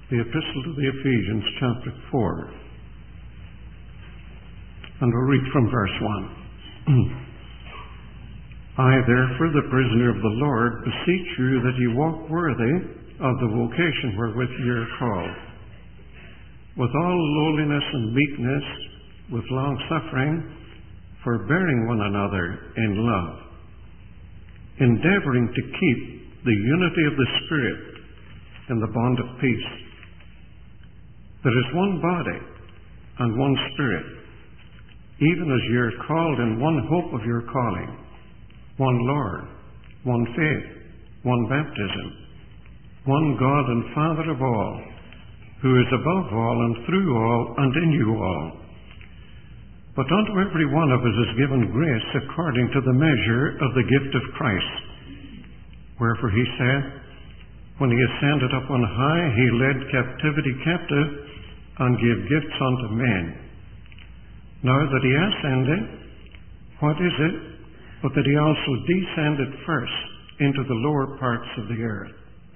the Epistle to the Ephesians, chapter 4. And we'll read from verse 1. I, therefore, the prisoner of the Lord, beseech you that ye walk worthy of the vocation wherewith ye are called, with all lowliness and meekness, with long-suffering, forbearing one another in love, endeavouring to keep the unity of the Spirit in the bond of peace. There is one body and one Spirit, even as ye are called in one hope of your calling, one Lord, one faith, one baptism, one God and Father of all, who is above all and through all and in you all. But unto every one of us is given grace according to the measure of the gift of Christ. Wherefore he said, when he ascended up on high, he led captivity captive and gave gifts unto men. Now that he ascended, what is it but that he also descended first into the lower parts of the earth?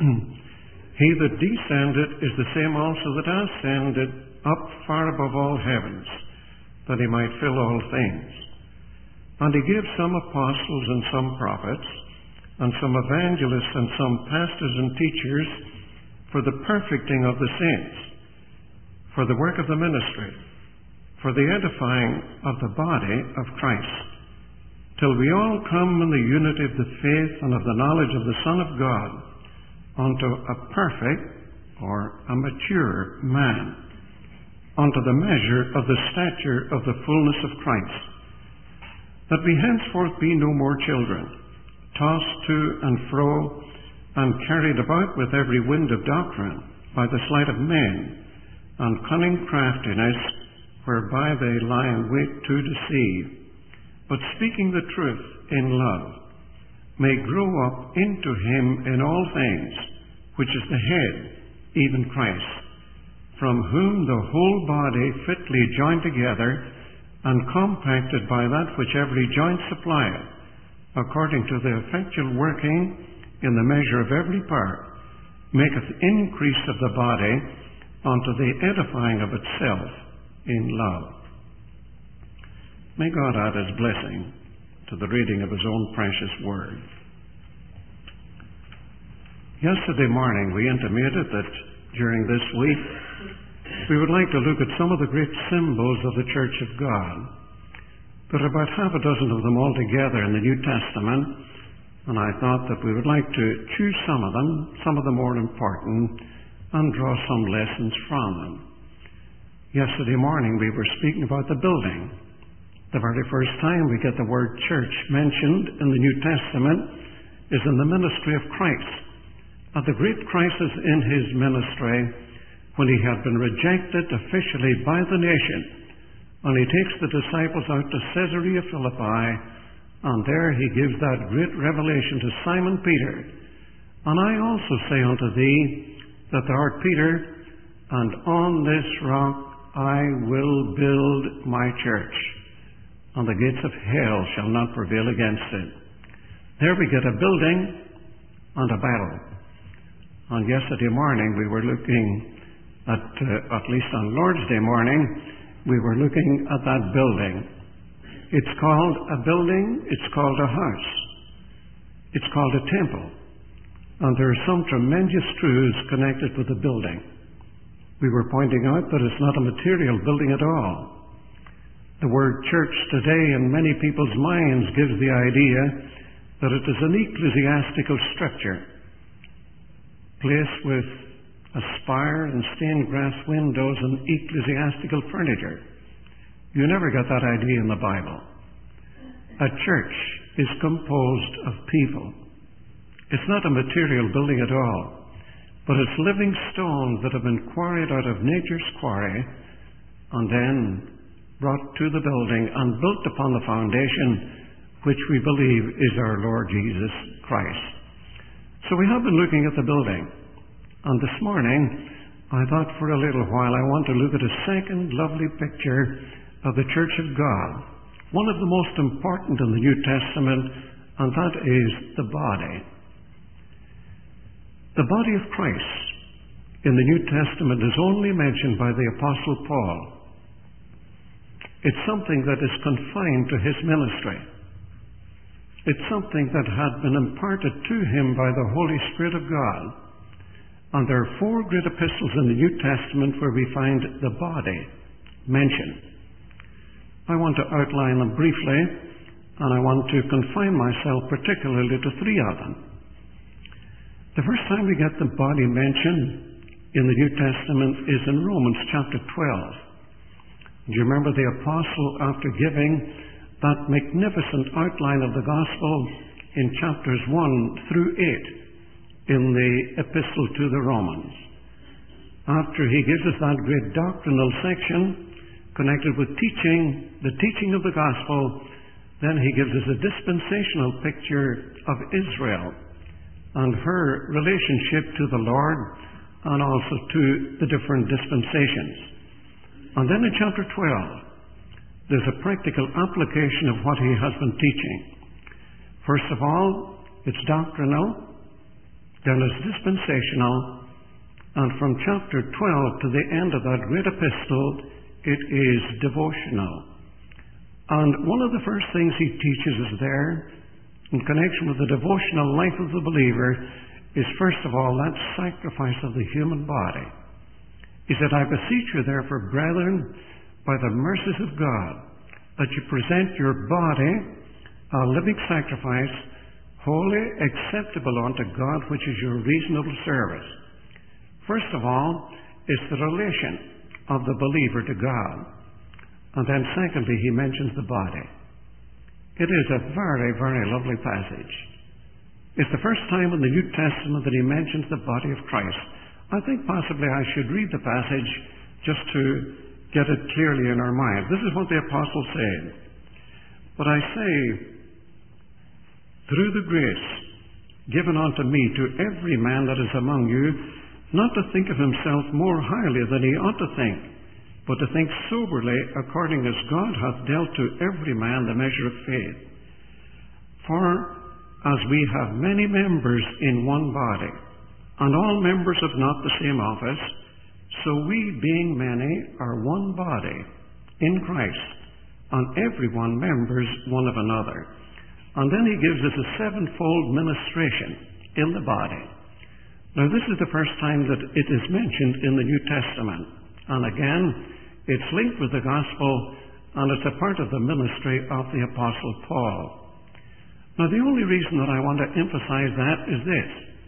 He that descended is the same also that ascended up far above all heavens, that he might fill all things. And he gave some apostles and some prophets, and some evangelists and some pastors and teachers, for the perfecting of the saints, for the work of the ministry, for the edifying of the body of Christ, till we all come in the unity of the faith and of the knowledge of the Son of God, unto a perfect or a mature man, unto the measure of the stature of the fullness of Christ, that we henceforth be no more children, tossed to and fro, and carried about with every wind of doctrine, by the sleight of men, and cunning craftiness, whereby they lie in wait to deceive, but speaking the truth in love, may grow up into him in all things, which is the head, even Christ, from whom the whole body fitly joined together and compacted by that which every joint supplieth, according to the effectual working in the measure of every part, maketh increase of the body unto the edifying of itself in love. May God add his blessing to the reading of his own precious word. Yesterday morning we intimated that during this week we would like to look at some of the great symbols of the Church of God. There are about half a dozen of them altogether in the New Testament, and I thought that we would like to choose some of the more important, and draw some lessons from them. Yesterday morning we were speaking about the building. The very first time we get the word church mentioned in the New Testament is in the ministry of Christ. At the great crisis in his ministry, when he had been rejected officially by the nation, and he takes the disciples out to Caesarea Philippi, and there he gives that great revelation to Simon Peter. And I also say unto thee that thou art Peter, and on this rock I will build my church, and the gates of hell shall not prevail against it. There we get a building and a battle. On yesterday morning we were looking at least on Lord's Day morning, we were looking at that building. It's called a building, it's called a house, it's called a temple, and there are some tremendous truths connected with the building. We were pointing out that it's not a material building at all. The word church today in many people's minds gives the idea that it is an ecclesiastical structure, placed with a spire and stained glass windows and ecclesiastical furniture. You never get that idea in the Bible. A church is composed of people. It's not a material building at all, but it's living stones that have been quarried out of nature's quarry and then brought to the building and built upon the foundation which we believe is our Lord Jesus Christ. So we have been looking at the building, and this morning I thought for a little while I want to look at a second lovely picture of the Church of God, one of the most important in the New Testament, and that is the body. The body of Christ in the New Testament is only mentioned by the Apostle Paul. It's something that is confined to his ministry. It's something that had been imparted to him by the Holy Spirit of God. And there are 4 great epistles in the New Testament where we find the body mentioned. I want to outline them briefly, and I want to confine myself particularly to 3 of them. The first time we get the body mentioned in the New Testament is in Romans chapter 12. Do you remember the apostle, after giving that magnificent outline of the gospel in chapters 1 through 8 in the epistle to the Romans? After he gives us that great doctrinal section connected with the teaching of the gospel, then he gives us a dispensational picture of Israel and her relationship to the Lord and also to the different dispensations. And then in chapter 12, there's a practical application of what he has been teaching. First of all, it's doctrinal, then it's dispensational, and from chapter 12 to the end of that great epistle, it is devotional. And one of the first things he teaches us there, in connection with the devotional life of the believer, is first of all that sacrifice of the human body. He said, I beseech you therefore, brethren, by the mercies of God, that you present your body a living sacrifice, holy, acceptable unto God, which is your reasonable service. First of all, is the relation of the believer to God. And then secondly, he mentions the body. It is a very, very lovely passage. It's the first time in the New Testament that he mentions the body of Christ. I think possibly I should read the passage just to get it clearly in our mind. This is what the apostle said. But I say, through the grace given unto me to every man that is among you, not to think of himself more highly than he ought to think, but to think soberly, according as God hath dealt to every man the measure of faith. For as we have many members in one body, and all members have not the same office, so we, being many, are one body in Christ, and every one members one of another. And then he gives us a 7-fold ministration in the body. Now this is the first time that it is mentioned in the New Testament. And again, it's linked with the gospel, and it's a part of the ministry of the Apostle Paul. Now, the only reason that I want to emphasize that is this.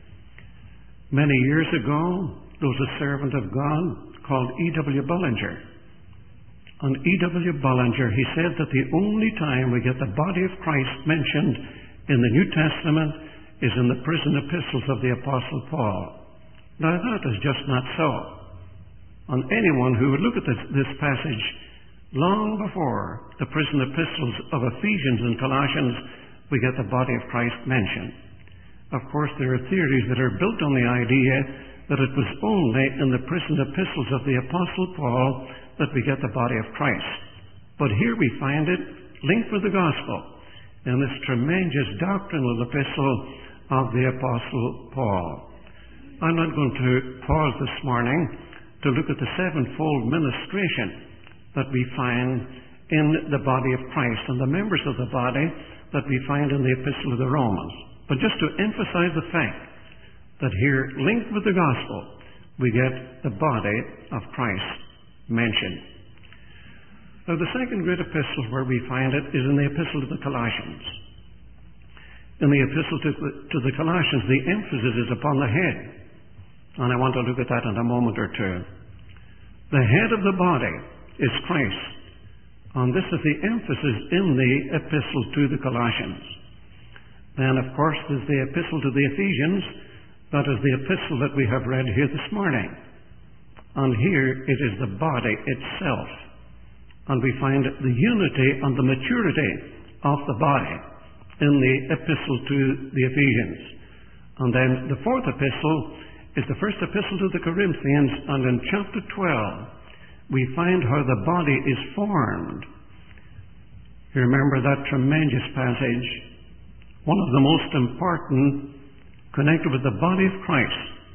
Many years ago, there was a servant of God called E.W. Bullinger. And E.W. Bullinger, he said that the only time we get the body of Christ mentioned in the New Testament is in the prison epistles of the Apostle Paul. Now, that is just not so. And anyone who would look at this passage long before the prison epistles of Ephesians and Colossians, we get the body of Christ mentioned. Of course, there are theories that are built on the idea that it was only in the prison epistles of the Apostle Paul that we get the body of Christ. But here we find it linked with the gospel in this tremendous doctrinal epistle of the Apostle Paul. I'm not going to pause this morning to look at the 7-fold ministration that we find in the body of Christ and the members of the body that we find in the Epistle of the Romans. But just to emphasize the fact that here, linked with the gospel, we get the body of Christ mentioned. Now, the second great epistle where we find it is in the Epistle to the Colossians. In the Epistle to the Colossians, the emphasis is upon the head. And I want to look at that in a moment or two. The head of the body is Christ. And this is the emphasis in the epistle to the Colossians. Then, of course, there's the epistle to the Ephesians. That is the epistle that we have read here this morning. And here it is the body itself. And we find the unity and the maturity of the body in the epistle to the Ephesians. And then the fourth epistle is the first epistle to the Corinthians, and in chapter 12 we find how the body is formed. You remember that tremendous passage? One of the most important connected with the body of Christ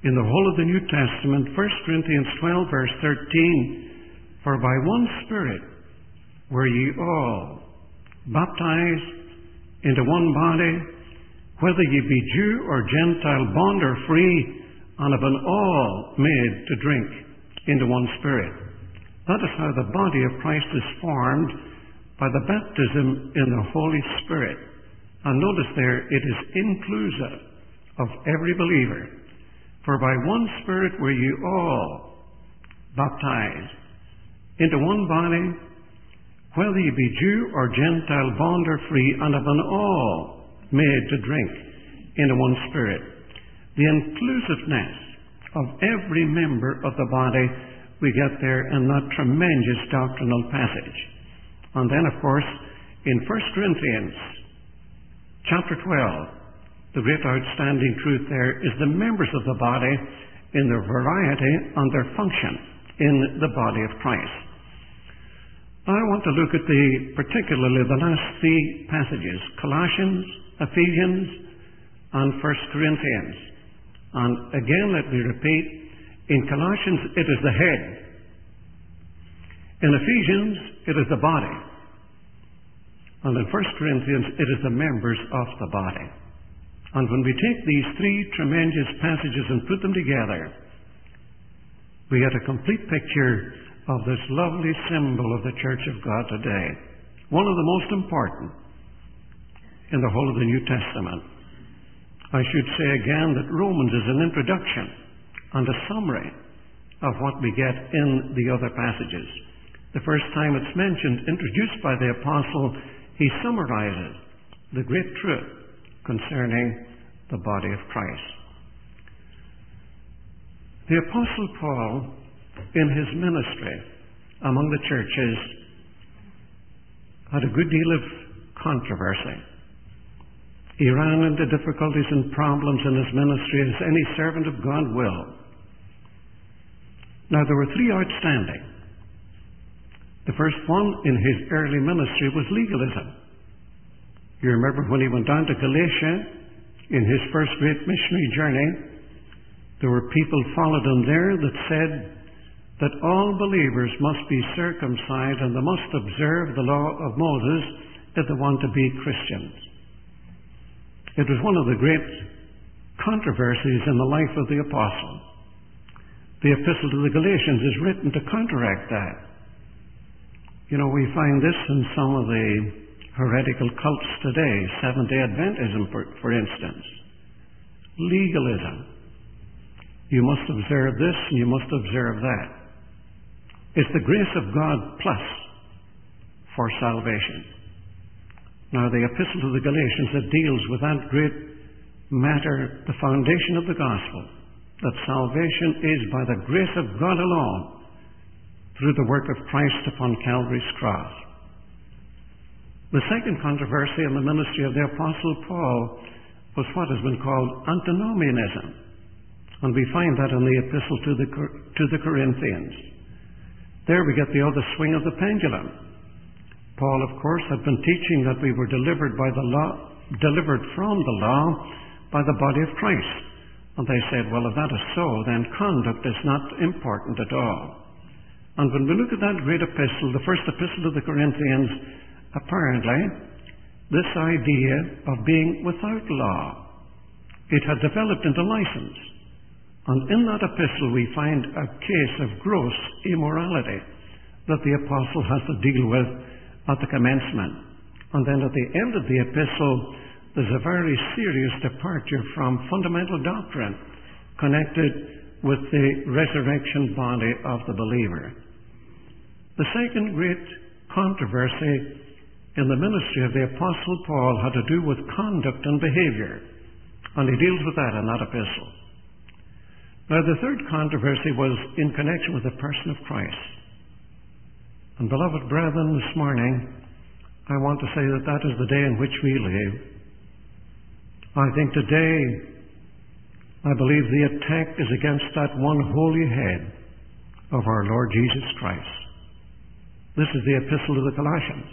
in the whole of the New Testament, 1 Corinthians 12, verse 13, "For by one Spirit were ye all baptized into one body, whether ye be Jew or Gentile, bond or free, and have been all made to drink into one Spirit." That is how the body of Christ is formed, by the baptism in the Holy Spirit. And notice there, it is inclusive of every believer. "For by one Spirit were ye all baptized into one body, whether ye be Jew or Gentile, bond or free, and have been all made to drink into one Spirit." The inclusiveness of every member of the body we get there in that tremendous doctrinal passage. And then, of course, in 1 Corinthians chapter 12, the great outstanding truth there is the members of the body in their variety and their function in the body of Christ. I want to look at particularly the last three passages, Colossians, Ephesians, and 1 Corinthians. And again, let me repeat, in Colossians it is the head. In Ephesians it is the body. And in 1 Corinthians it is the members of the body. And when we take these three tremendous passages and put them together, we get a complete picture of this lovely symbol of the Church of God today. One of the most important in the whole of the New Testament. I should say again that Romans is an introduction and a summary of what we get in the other passages. The first time it's mentioned, introduced by the apostle, he summarizes the great truth concerning the body of Christ. The apostle Paul, in his ministry among the churches, had a good deal of controversy. He ran into difficulties and problems in his ministry, as any servant of God will. Now, there were three outstanding. The first one in his early ministry was legalism. You remember when he went down to Galatia in his first great missionary journey, there were people followed him there that said that all believers must be circumcised and they must observe the law of Moses if they want to be Christians. It was one of the great controversies in the life of the apostle. The epistle to the Galatians is written to counteract that. You know, we find this in some of the heretical cults today, Seventh-day Adventism, for instance. Legalism. You must observe this and you must observe that. It's the grace of God plus for salvation. Now, the epistle to the Galatians that deals with that great matter, the foundation of the gospel, that salvation is by the grace of God alone, through the work of Christ upon Calvary's cross. The second controversy in the ministry of the Apostle Paul was what has been called antinomianism. And we find that in the epistle to the Corinthians. There we get the other swing of the pendulum. Paul, of course, had been teaching that we were delivered from the law by the body of Christ. And they said, well, if that is so, then conduct is not important at all. And when we look at that great epistle, the first epistle to the Corinthians, apparently, this idea of being without law, it had developed into license. And in that epistle we find a case of gross immorality that the apostle has to deal with at the commencement. And then at the end of the epistle, there's a very serious departure from fundamental doctrine connected with the resurrection body of the believer. The second great controversy in the ministry of the Apostle Paul had to do with conduct and behavior. And he deals with that in that epistle. Now, the third controversy was in connection with the person of Christ. And beloved brethren, this morning, I want to say that that is the day in which we live. I think today, I believe the attack is against that one holy head of our Lord Jesus Christ. This is the epistle to the Colossians.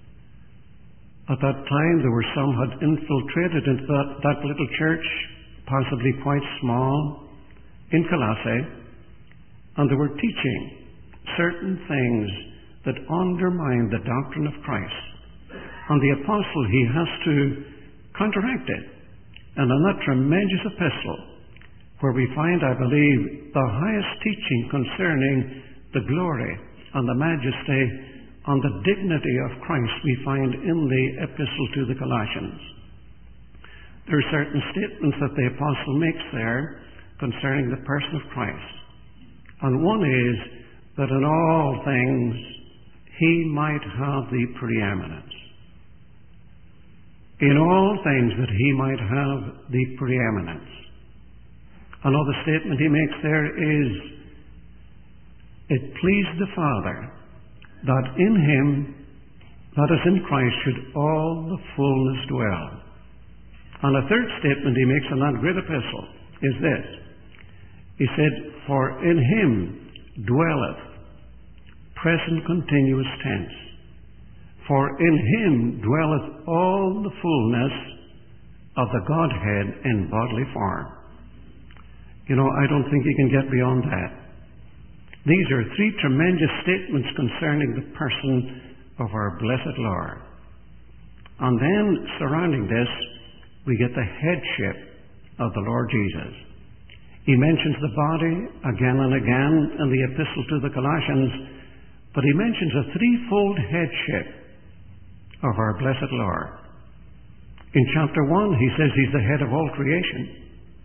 At that time, there were some had infiltrated into that little church, possibly quite small, in Colossae, and they were teaching certain things that undermine the doctrine of Christ. And the apostle, he has to counteract it. And in that tremendous epistle, where we find, I believe, the highest teaching concerning the glory and the majesty and the dignity of Christ, we find in the epistle to the Colossians. There are certain statements that the apostle makes there concerning the person of Christ. And one is that in all things he might have the preeminence. In all things that he might have the preeminence. Another statement he makes there is, it pleased the Father that in him, that is in Christ, should all the fullness dwell. And a third statement he makes in that great epistle is this. He said, for in him dwelleth, present continuous tense, for in him dwelleth all the fullness of the Godhead in bodily form. You know, I don't think you can get beyond that. These are three tremendous statements concerning the person of our blessed Lord. And then, surrounding this, we get the headship of the Lord Jesus. He mentions the body again and again in the epistle to the Colossians, but he mentions a threefold headship of our blessed Lord. In chapter 1, he says he's the head of all creation.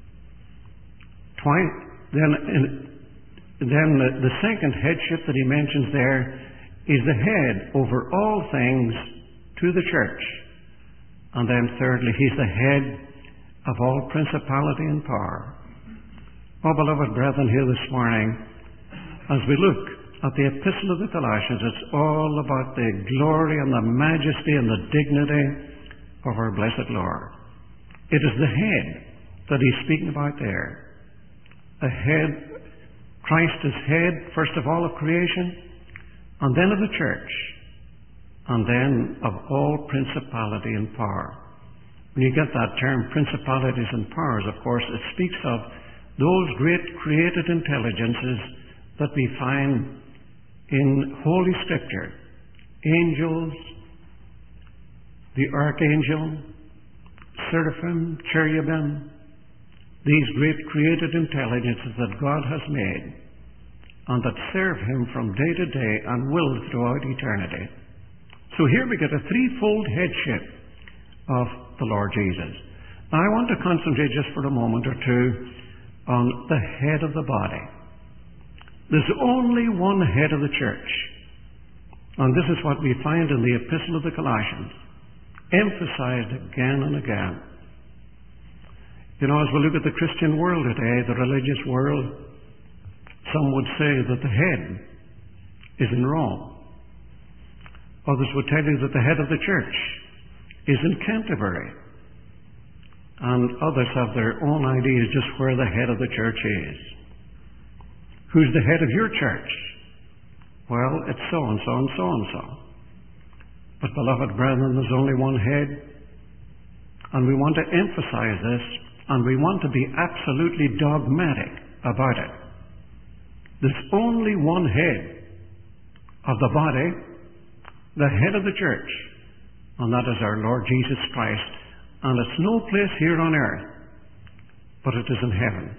Then the second headship that he mentions there is the head over all things to the church. And then thirdly, he's the head of all principality and power. Oh, beloved brethren, here this morning, as we look at the epistle of the Colossians, it's all about the glory and the majesty and the dignity of our blessed Lord. It is the head that he's speaking about there. A head, Christ is head, first of all, of creation, and then of the church, and then of all principality and power. When you get that term, principalities and powers, of course, it speaks of those great created intelligences that we find in Holy Scripture. Angels, the archangel, seraphim, cherubim, these great created intelligences that God has made and that serve him from day to day and will throughout eternity. So here we get a threefold headship of the Lord Jesus. Now I want to concentrate just for a moment or two on the head of the body. There's only one head of the church. And this is what we find in the epistle of the Colossians, emphasized again and again. You know, as we look at the Christian world today, the religious world, some would say that the head is in Rome. Others would tell you that the head of the church is in Canterbury. And others have their own ideas just where the head of the church is. Who's the head of your church? Well, it's so-and-so and so-and-so. But beloved brethren, there's only one head. And we want to emphasize this, and we want to be absolutely dogmatic about it. There's only one head of the body, the head of the church, and that is our Lord Jesus Christ. And it's no place here on earth, but it is in heaven.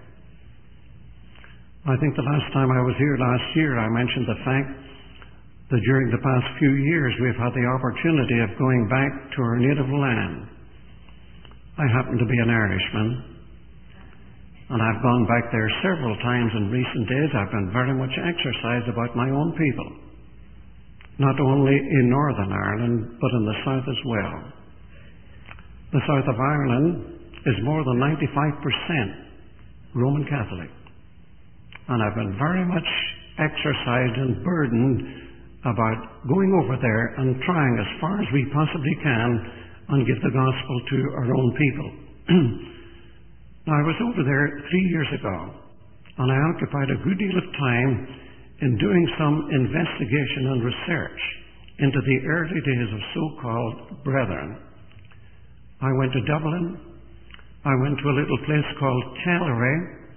I think the last time I was here last year, I mentioned the fact that during the past few years we've had the opportunity of going back to our native land. I happen to be an Irishman, and I've gone back there several times in recent days. I've been very much exercised about my own people, not only in Northern Ireland, but in the South as well. The South of Ireland is more than 95% Roman Catholic. And I've been very much exercised and burdened about going over there and trying as far as we possibly can and give the gospel to our own people. Now, I was over there 3 years ago, and I occupied a good deal of time in doing some investigation and research into the early days of so-called brethren. I went to Dublin. I went to a little place called Calgary,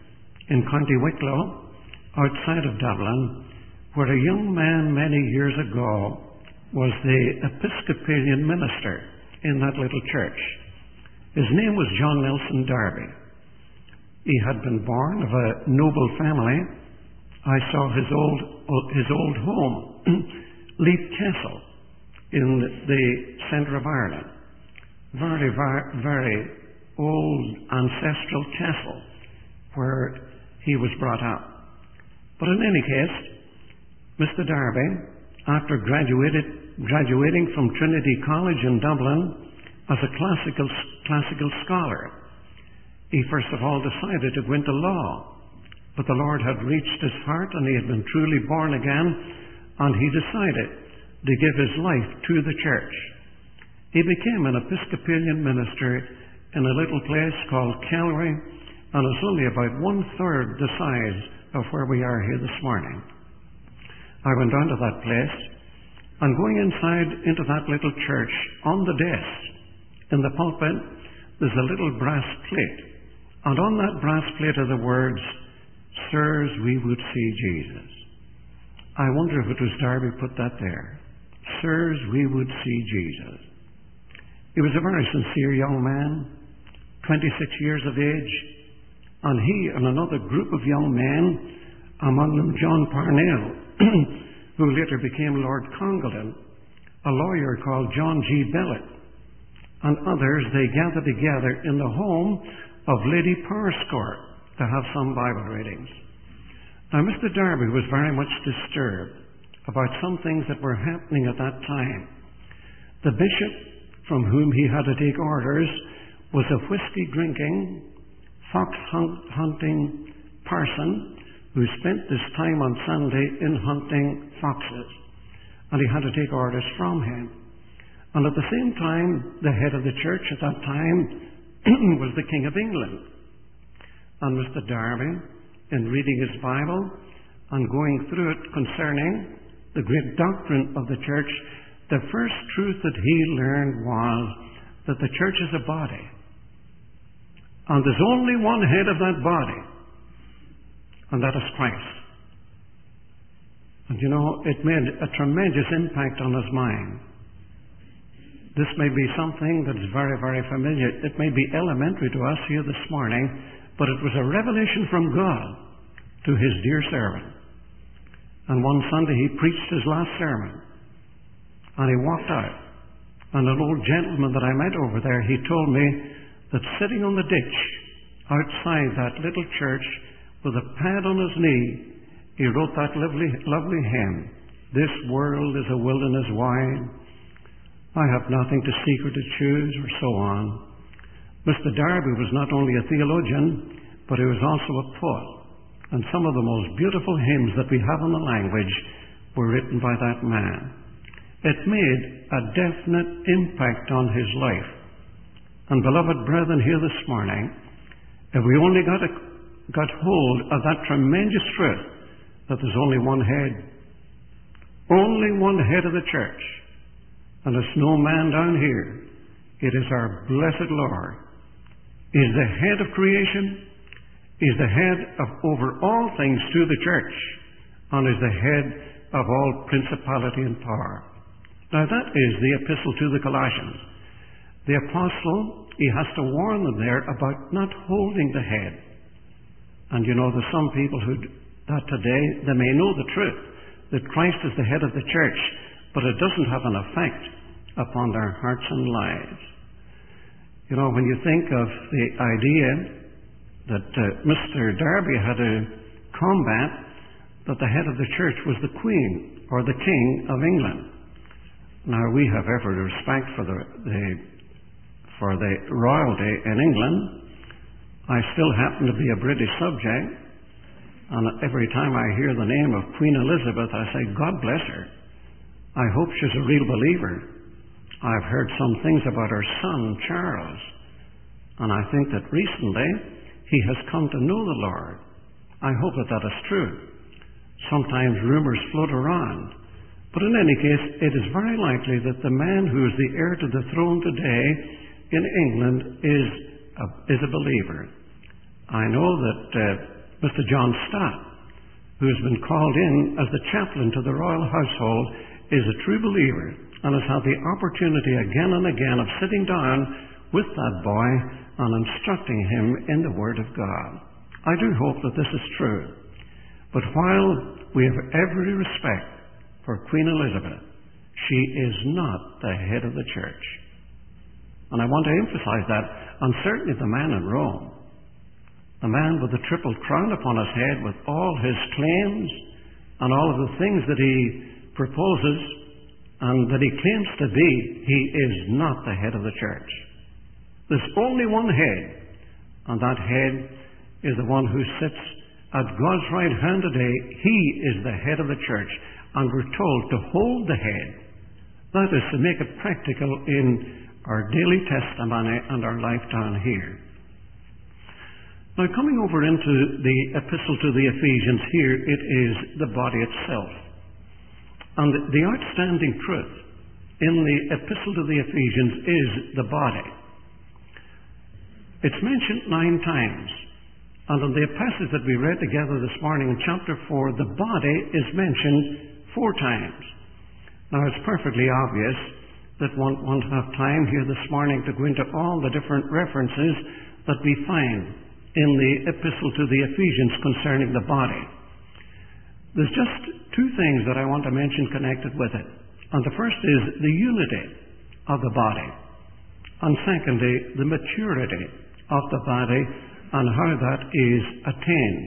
in County Wicklow, outside of Dublin, where a young man many years ago was the Episcopalian minister in that little church. His name was John Nelson Darby. He had been born of a noble family. I saw his old home, Leith Castle, in the centre of Ireland. Very, very, very old ancestral castle where he was brought up. But in any case, Mr. Darby, after graduating from Trinity College in Dublin as a classical scholar, he first of all decided to go into law. But the Lord had reached his heart and he had been truly born again, and he decided to give his life to the church. He became an Episcopalian minister in a little place called Calvary, and it's only about 1/3 the size of where we are here this morning. I went down to that place, and going inside into that little church, on the desk, in the pulpit, there's a little brass plate. And on that brass plate are the words, "Sirs, we would see Jesus." I wonder if it was Darby put that there. "Sirs, we would see Jesus." He was a very sincere young man, 26 years of age, and he and another group of young men, among them John Parnell, who later became Lord Congleton, a lawyer called John G. Bellett, and others, they gathered together in the home of Lady Powerscourt to have some Bible readings. Now, Mr. Darby was very much disturbed about some things that were happening at that time. The bishop from whom he had to take orders was a whiskey-drinking, fox-hunting parson who spent his time on Sunday in hunting foxes, and he had to take orders from him. And at the same time, the head of the church at that time was the King of England. And Mr. Darby, in reading his Bible and going through it concerning the great doctrine of the church, the first truth that he learned was that the church is a body. And there's only one head of that body, and that is Christ. And you know, it made a tremendous impact on his mind. This may be something that is very, very familiar. It may be elementary to us here this morning, but it was a revelation from God to his dear servant. And one Sunday he preached his last sermon, and he walked out. And an old gentleman that I met over there, he told me that sitting on the ditch outside that little church with a pad on his knee, he wrote that lovely hymn, "This world is a wilderness wide. I have nothing to seek or to choose," or so on. Mr. Darby was not only a theologian, but he was also a poet. And some of the most beautiful hymns that we have in the language were written by that man. It made a definite impact on his life. And beloved brethren here this morning, if we only got hold of that tremendous truth that there's only one head of the church, and it's no man down here, it is our blessed Lord. He's the head of creation, he's the head of over all things to the church, and is the head of all principality and power. Now that is the epistle to the Colossians. The apostle, he has to warn them there about not holding the head. And you know, there's some people that today, they may know the truth, that Christ is the head of the church, but it doesn't have an effect upon their hearts and lives. You know, when you think of the idea that Mr. Darby had to combat, that the head of the church was the Queen or the King of England. Now, we have every respect for the royalty in England. I still happen to be a British subject, and every time I hear the name of Queen Elizabeth, I say, God bless her. I hope she's a real believer. I've heard some things about her son, Charles, and I think that recently he has come to know the Lord. I hope that is true. Sometimes rumors float around. But in any case, it is very likely that the man who is the heir to the throne today in England is a believer. I know that Mr. John Stott, who has been called in as the chaplain to the royal household, is a true believer and has had the opportunity again and again of sitting down with that boy and instructing him in the Word of God. I do hope that this is true. But while we have every respect for Queen Elizabeth, she is not the head of the church. And I want to emphasize that, and certainly the man in Rome, the man with the triple crown upon his head with all his claims and all of the things that he proposes and that he claims to be, he is not the head of the church. There's only one head, and that head is the one who sits at God's right hand today. He is the head of the church, and we're told to hold the head. That is to make it practical in our daily testimony and our life down here. Now, coming over into the Epistle to the Ephesians here, it is the body itself. And the outstanding truth in the Epistle to the Ephesians is the body. It's mentioned 9 times. And in the passage that we read together this morning in chapter 4, the body is mentioned 4 times. Now, it's perfectly obvious that one won't have time here this morning to go into all the different references that we find in the Epistle to the Ephesians concerning the body. There's just 2 things that I want to mention connected with it. And the first is the unity of the body. And secondly, the maturity of the body and how that is attained.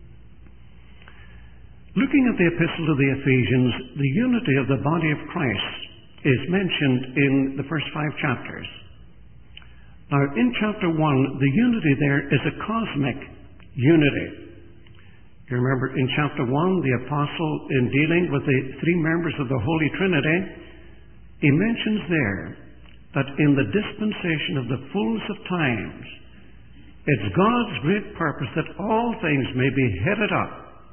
Looking at the Epistle to the Ephesians, the unity of the body of Christ is mentioned in the first 5 chapters. Now, in chapter 1, the unity there is a cosmic unity. You remember in chapter 1, the apostle, in dealing with the 3 members of the Holy Trinity, he mentions there that in the dispensation of the fullness of times, it's God's great purpose that all things may be headed up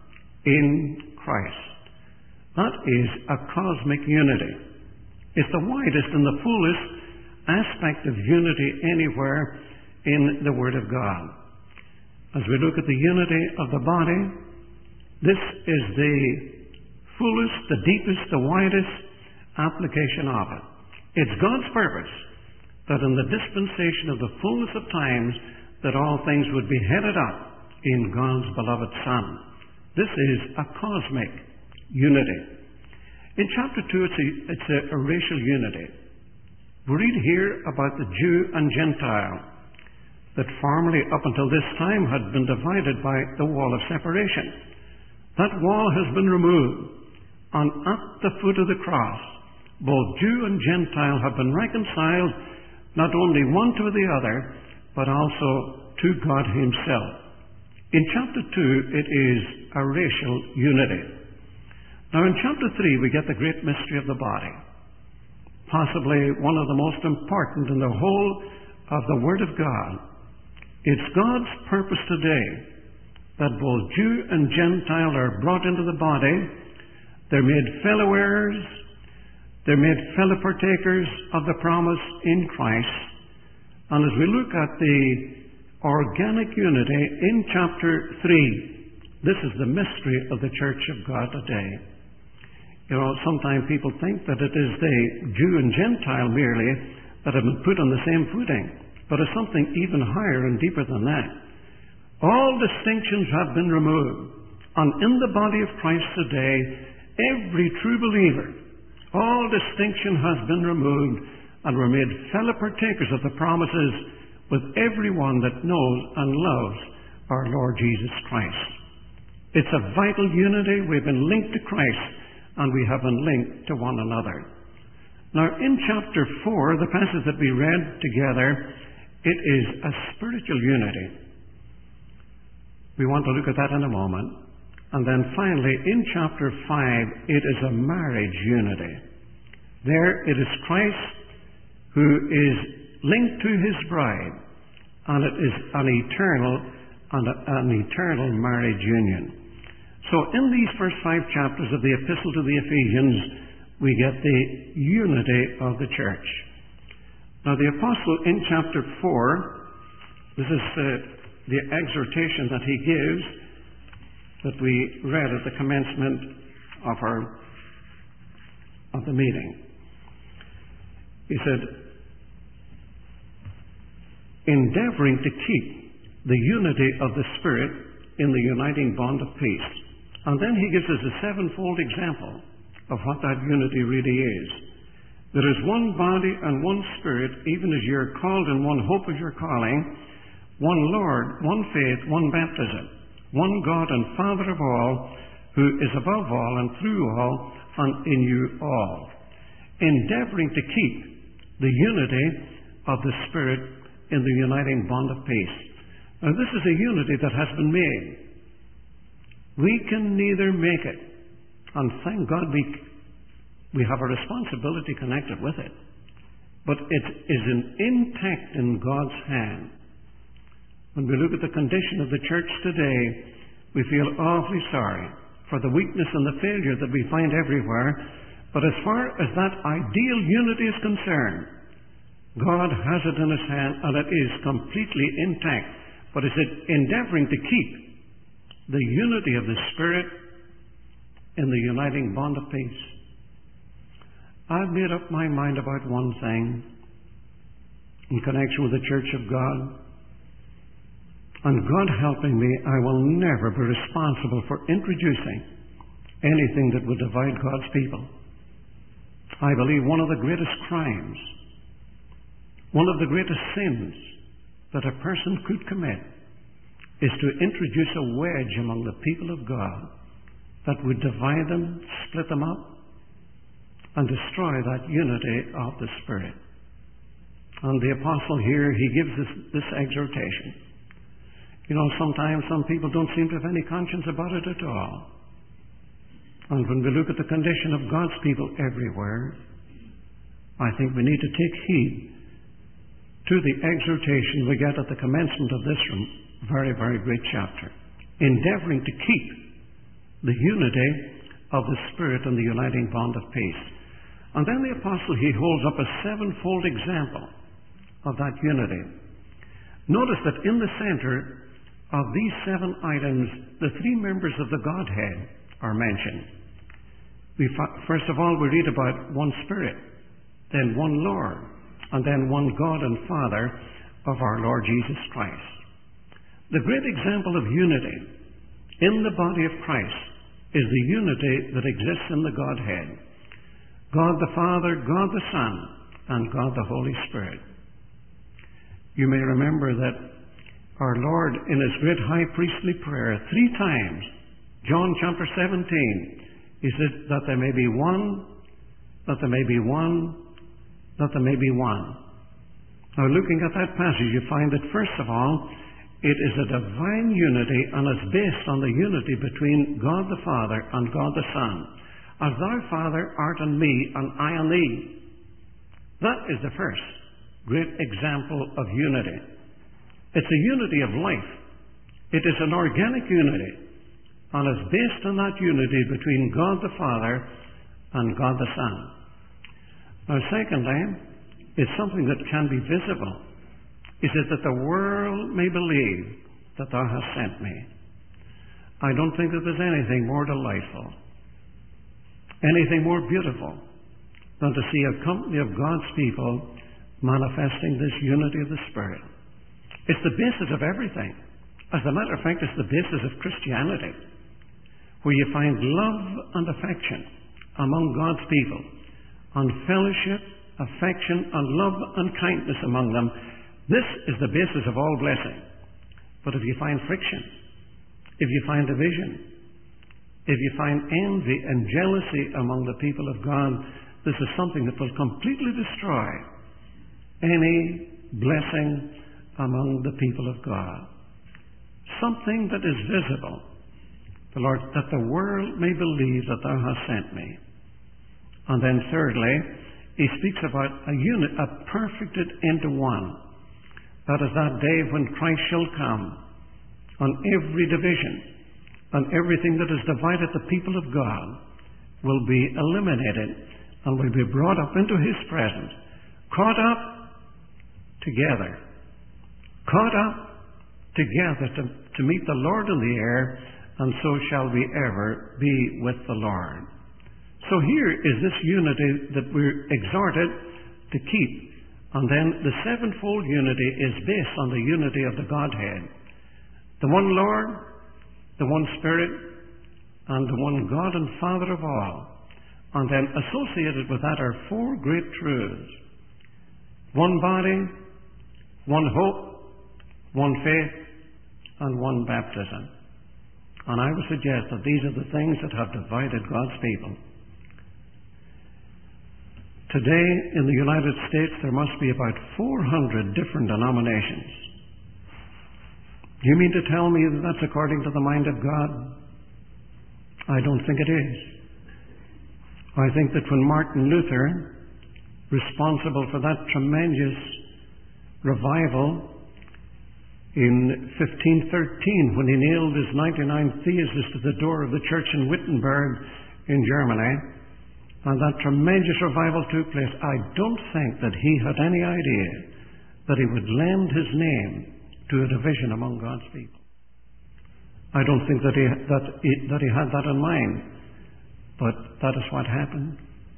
in Christ. That is a cosmic unity. It's the widest and the fullest aspect of unity anywhere in the Word of God. As we look at the unity of the body, this is the fullest, the deepest, the widest application of it. It's God's purpose that in the dispensation of the fullness of times that all things would be headed up in God's beloved Son. This is a cosmic unity. In chapter 2, it's a racial unity. We read here about the Jew and Gentile that formerly, up until this time, had been divided by the wall of separation. That wall has been removed, and at the foot of the cross, both Jew and Gentile have been reconciled, not only one to the other, but also to God Himself. In chapter 2, it is a racial unity. Now, in chapter 3, we get the great mystery of the body, possibly one of the most important in the whole of the Word of God. It's God's purpose today that both Jew and Gentile are brought into the body. They're made fellow heirs. They're made fellow partakers of the promise in Christ. And as we look at the organic unity in chapter 3, this is the mystery of the Church of God today. You know, sometimes people think that it is the Jew and Gentile merely that have been put on the same footing, but it's something even higher and deeper than that. All distinctions have been removed, and in the body of Christ today, every true believer, all distinction has been removed, and we're made fellow partakers of the promises with everyone that knows and loves our Lord Jesus Christ. It's a vital unity. We've been linked to Christ, and we have been linked to one another. Now, in chapter 4, the passage that we read together, it is a spiritual unity. We want to look at that in a moment. And then finally, in chapter 5, it is a marriage unity. There it is Christ who is linked to His bride, and it is an eternal marriage union. So in these first 5 chapters of the Epistle to the Ephesians, we get the unity of the church. Now, the apostle in chapter 4, this is the exhortation that he gives that we read at the commencement of the meeting. He said, endeavoring to keep the unity of the Spirit in the uniting bond of peace. And then he gives us a sevenfold example of what that unity really is. There is one body and one Spirit, even as you're called in one hope of your calling, one Lord, one faith, one baptism, one God and Father of all, who is above all and through all and in you all. Endeavoring to keep the unity of the Spirit in the uniting bond of peace. Now this is a unity that has been made. We can neither make it, and thank God we have a responsibility connected with it, but it is intact in God's hand. When we look at the condition of the church today, we feel awfully sorry for the weakness and the failure that we find everywhere. But as far as that ideal unity is concerned, God has it in His hand and it is completely intact. But is it endeavoring to keep the unity of the Spirit in the uniting bond of peace? I've made up my mind about one thing in connection with the Church of God. And God helping me, I will never be responsible for introducing anything that would divide God's people. I believe one of the greatest crimes, one of the greatest sins that a person could commit is to introduce a wedge among the people of God that would divide them, split them up, and destroy that unity of the Spirit. And the apostle here, he gives this exhortation. You know, sometimes some people don't seem to have any conscience about it at all. And when we look at the condition of God's people everywhere, I think we need to take heed to the exhortation we get at the commencement of this very, very great chapter. Endeavoring to keep the unity of the Spirit and the uniting bond of peace. And then the apostle, he holds up a sevenfold example of that unity. Notice that in the center of these 7 items, the 3 members of the Godhead are mentioned. First of all, we read about one Spirit, then one Lord, and then one God and Father of our Lord Jesus Christ. The great example of unity in the body of Christ is the unity that exists in the Godhead. God the Father, God the Son, and God the Holy Spirit. You may remember that our Lord, in His great high priestly prayer, 3 times, John chapter 17, He said that there may be one, that there may be one, that there may be one. Now, looking at that passage, you find that, first of all, it is a divine unity and is based on the unity between God the Father and God the Son. As thou, Father, art in me, and I in thee. That is the first great example of unity. It's a unity of life. It is an organic unity, and is based on that unity between God the Father and God the Son. Now, secondly, it's something that can be visible. He says that the world may believe that thou hast sent me. I don't think that there's anything more delightful, anything more beautiful, than to see a company of God's people manifesting this unity of the Spirit. It's the basis of everything. As a matter of fact, it's the basis of Christianity, where you find love and affection among God's people, and fellowship, affection, and love and kindness among them. This is the basis of all blessing. But if you find friction, if you find division, if you find envy and jealousy among the people of God, this is something that will completely destroy any blessing among the people of God. Something that is visible. The Lord, that the world may believe that thou hast sent me. And then thirdly, He speaks about a perfected into one. That is that day when Christ shall come, and every division and everything that has divided the people of God will be eliminated and will be brought up into His presence, caught up together to meet the Lord in the air and so shall we ever be with the Lord. So here is this unity that we're exhorted to keep. And then the sevenfold unity is based on the unity of the Godhead. The one Lord, the one Spirit, and the one God and Father of all. And then associated with that are four great truths. One body, one hope, one faith, and one baptism. And I would suggest that these are the things that have divided God's people. Today in the United States there must be about 400 different denominations. Do you mean to tell me that that's according to the mind of God? I don't think it is. I think that when Martin Luther, responsible for that tremendous revival in 1513, when he nailed his 99 theses to the door of the church in Wittenberg in Germany, and that tremendous revival took place, I don't think that he had any idea that he would lend his name to a division among God's people. I don't think that he had that in mind, but that is what happened.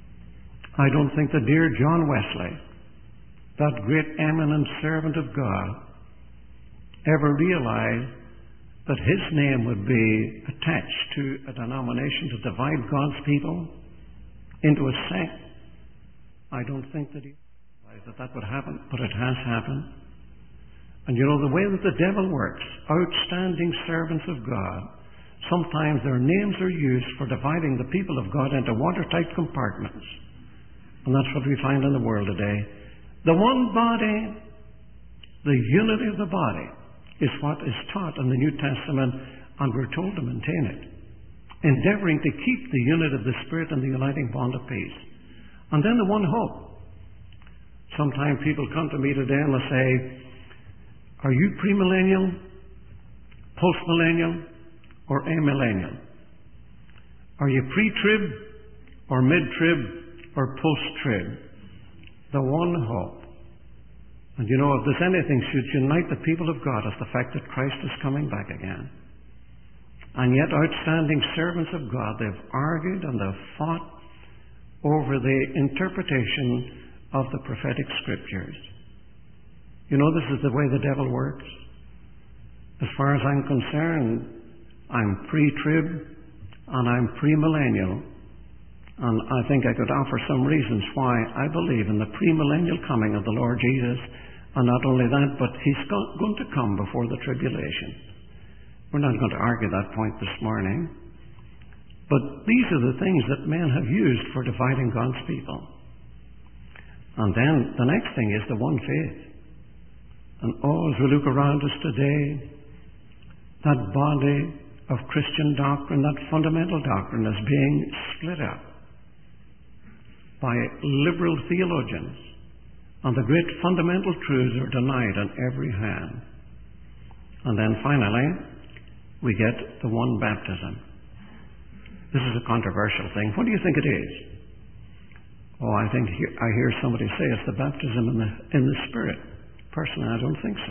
I don't think that dear John Wesley, that great eminent servant of God, ever realized that his name would be attached to a denomination to divide God's people into a sect. I don't think that he realized that would happen, but it has happened. And you know, the way that the devil works, outstanding servants of God, sometimes their names are used for dividing the people of God into watertight compartments. And that's what we find in the world today. The one body, the unity of the body, is what is taught in the New Testament, and we're told to maintain it, endeavoring to keep the unity of the Spirit and the uniting bond of peace. And then the one hope. Sometimes people come to me today and they say, are you premillennial, postmillennial, or amillennial? Are you pre-trib, or mid-trib, or post-trib? The one hope. And you know, if there's anything should unite the people of God, it's the fact that Christ is coming back again. And yet outstanding servants of God, they've argued and they've fought over the interpretation of the prophetic scriptures. You know, this is the way the devil works. As far as I'm concerned, I'm pre-trib and I'm premillennial. And I think I could offer some reasons why I believe in the premillennial coming of the Lord Jesus. And not only that, but He's going to come before the tribulation. We're not going to argue that point this morning. But these are the things that men have used for dividing God's people. And then the next thing is the one faith. And as we look around us today, that body of Christian doctrine, that fundamental doctrine, is being split up by liberal theologians, and the great fundamental truths are denied on every hand. And then finally, we get the one baptism. This is a controversial thing. What do you think it is? Oh, I hear somebody say it's the baptism in the Spirit. Personally, I don't think so.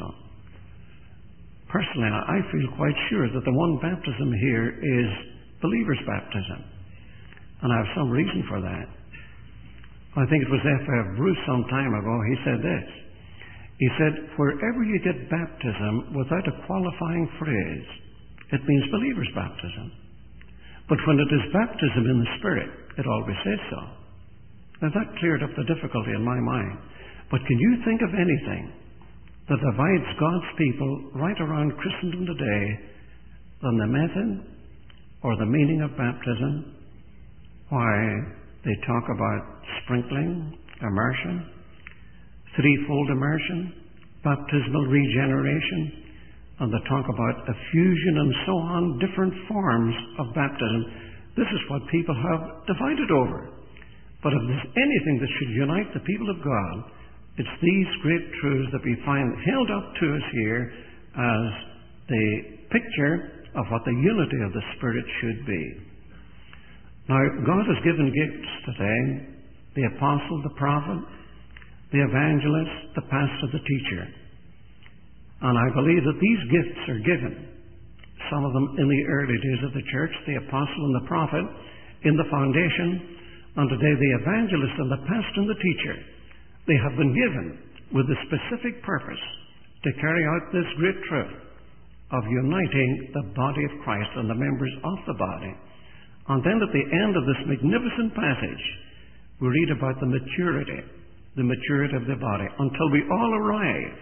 Personally, I feel quite sure that the one baptism here is believer's baptism. And I have some reason for that. I think it was F.F. Bruce some time ago, he said this. He said, wherever you get baptism without a qualifying phrase, it means believer's baptism. But when it is baptism in the Spirit, it always says so. Now that cleared up the difficulty in my mind. But can you think of anything that divides God's people right around Christendom today than the method or the meaning of baptism? Why, they talk about sprinkling, immersion, threefold immersion, baptismal regeneration, and they talk about effusion and so on, different forms of baptism. This is what people have divided over. But if there's anything that should unite the people of God, it's these great truths that we find held up to us here as the picture of what the unity of the Spirit should be. Now, God has given gifts today: the apostle, the prophet, the evangelist, the pastor, the teacher. And I believe that these gifts are given some of them in the early days of the church, the apostle and the prophet, in the foundation, and today the evangelist and the pastor and the teacher. They have been given with the specific purpose to carry out this great truth of uniting the body of Christ and the members of the body. And then at the end of this magnificent passage, we read about the maturity of the body, until we all arrive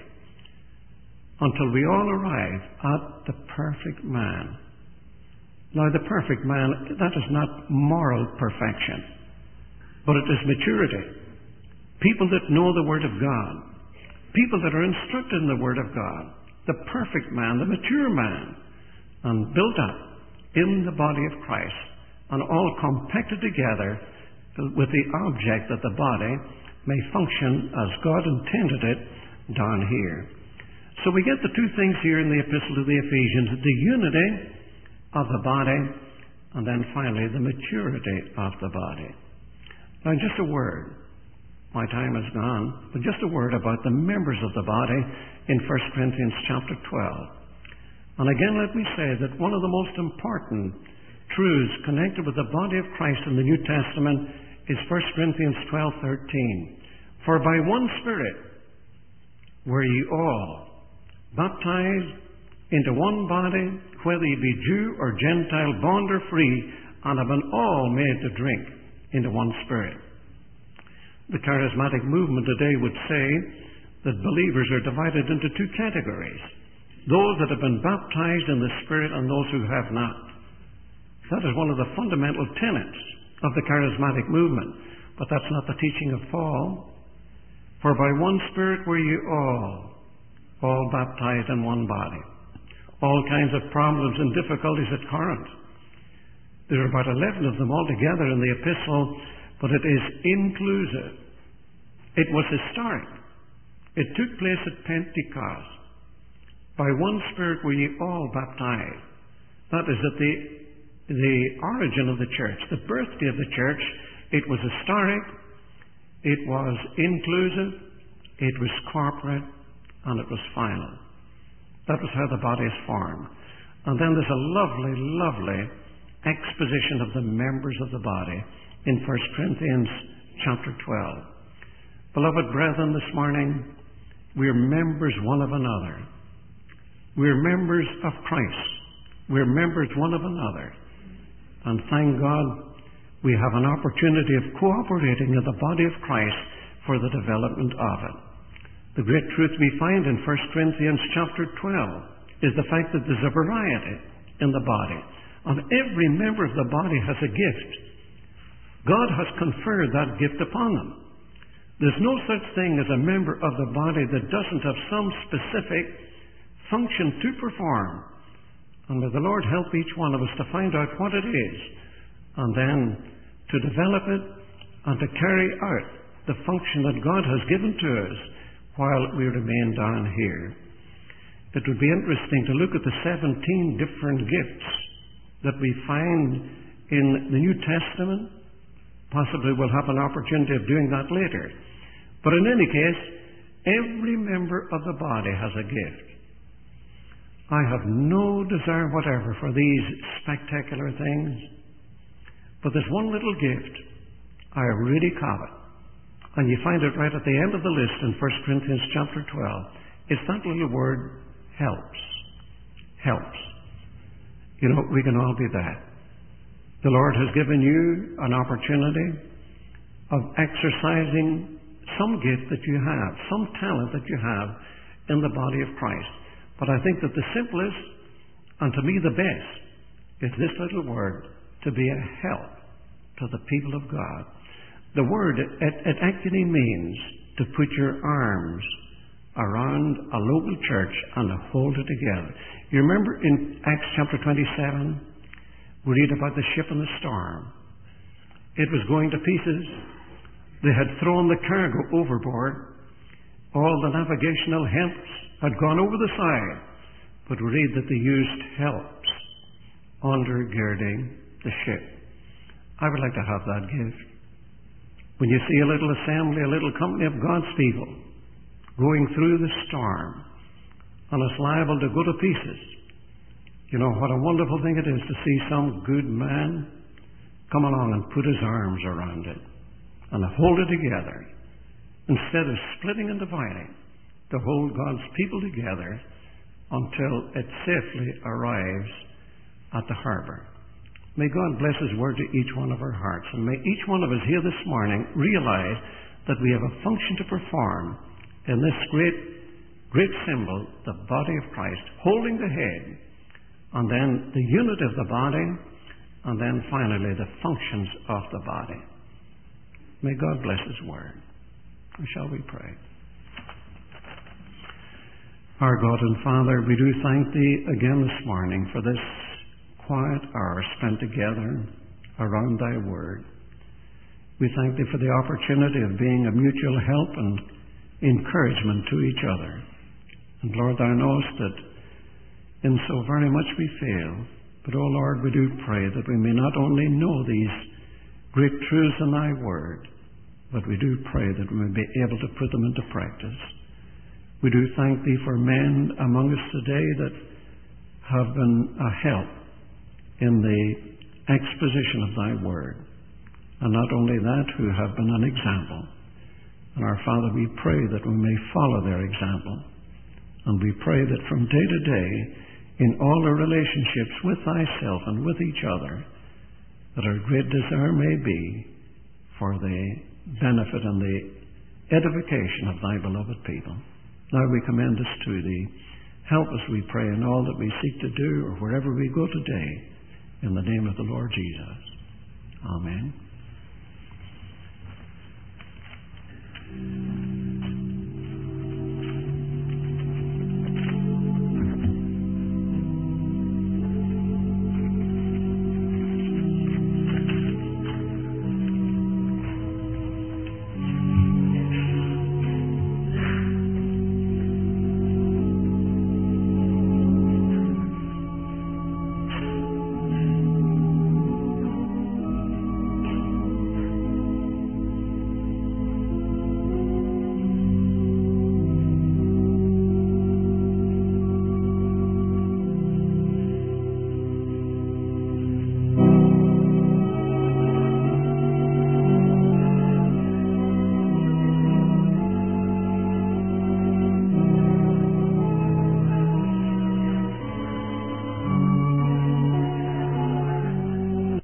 at the perfect man. Now, the perfect man, that is not moral perfection, but it is maturity. People that know the Word of God, people that are instructed in the Word of God, the perfect man, the mature man, and built up in the body of Christ, and all compacted together with the object that the body may function as God intended it down here. So we get the two things here in the Epistle to the Ephesians: the unity of the body, and then finally the maturity of the body. Now, just a word. My time is gone, but just a word about the members of the body in 1 Corinthians chapter 12. And again, let me say that one of the most important truths connected with the body of Christ in the New Testament is 1 Corinthians 12:13. For by one Spirit were ye all baptized into one body, whether ye be Jew or Gentile, bond or free, and have been all made to drink into one Spirit. The charismatic movement today would say that believers are divided into two categories: those that have been baptized in the Spirit and those who have not. That is one of the fundamental tenets of the charismatic movement, but that's not the teaching of Paul. For by one Spirit were ye all baptized in one body. All kinds of problems and difficulties at Corinth. There are about 11 of them altogether in the epistle, but it is inclusive. It was historic. It took place at Pentecost. By one Spirit were ye all baptized. That is at the origin of the church, the birthday of the church. It was historic, it was inclusive, it was corporate, and it was final. That was how the body is formed. And then there's a lovely, lovely exposition of the members of the body in 1 Corinthians chapter 12. Beloved brethren, this morning, we are members one of another. We are members of Christ. We are members one of another. And thank God we have an opportunity of cooperating in the body of Christ for the development of it. The great truth we find in 1 Corinthians chapter 12 is the fact that there's a variety in the body. And every member of the body has a gift. God has conferred that gift upon them. There's no such thing as a member of the body that doesn't have some specific function to perform. And may the Lord help each one of us to find out what it is, and then to develop it and to carry out the function that God has given to us while we remain down here. It would be interesting to look at the 17 different gifts that we find in the New Testament. Possibly we'll have an opportunity of doing that later. But in any case, every member of the body has a gift. I have no desire whatever for these spectacular things, but there's one little gift I really covet, and you find it right at the end of the list in 1 Corinthians chapter 12. It's that little word, helps. Helps. You know, we can all be that. The Lord has given you an opportunity of exercising some gift that you have, some talent that you have in the body of Christ. But I think that the simplest, and to me the best, is this little word, to be a help to the people of God. The word, it actually means to put your arms around a local church and to hold it together. You remember in Acts chapter 27, we read about the ship in the storm. It was going to pieces. They had thrown the cargo overboard. All the navigational helps had gone over the side. But we read that they used helps undergirding the ship. I would like to have that gift. When you see a little assembly, a little company of God's people going through the storm, and it's liable to go to pieces, You know what a wonderful thing it is to see some good man come along and put his arms around it and hold it together instead of splitting and dividing, to hold God's people together until it safely arrives at the harbor. May God bless His word to each one of our hearts, and may each one of us here this morning realize that we have a function to perform in this great symbol, the body of Christ, holding the head, and then the unit of the body, and then finally the functions of the body. May God bless His word. Shall we pray? Our God and Father, we do thank Thee again this morning for this quiet hour spent together around Thy word. We thank Thee for the opportunity of being a mutual help and encouragement to each other. And Lord, Thou knowest that in so very much we fail, but, oh Lord, we do pray that we may not only know these great truths in Thy word, but we do pray that we may be able to put them into practice. We do thank Thee for men among us today that have been a help in the exposition of Thy word. And not only that, who have been an example. And our Father, we pray that we may follow their example. And we pray that from day to day, in all our relationships with Thyself and with each other, that our great desire may be for the benefit and the edification of Thy beloved people. Now we commend us to Thee. Help us, we pray, in all that we seek to do or wherever we go today, in the name of the Lord Jesus. Amen.